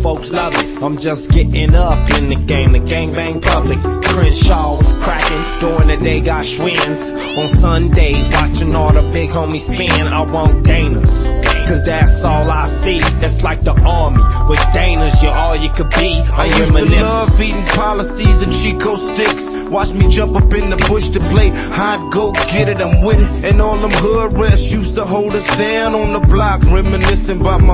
folks love it. I'm just getting up in the game, the gangbang public. Crenshaw was cracking, during the day got Schwinn's. On Sundays, watching all the big homies spin. I want Dana's, cause that's all I see. That's like the army. With Dana's, you're all you could be. I used to love eating policies and Chico sticks. Watch me jump up in the bush to play hide, go get it, I'm with it. And all them hood rats used to hold us down on the block, reminiscing about my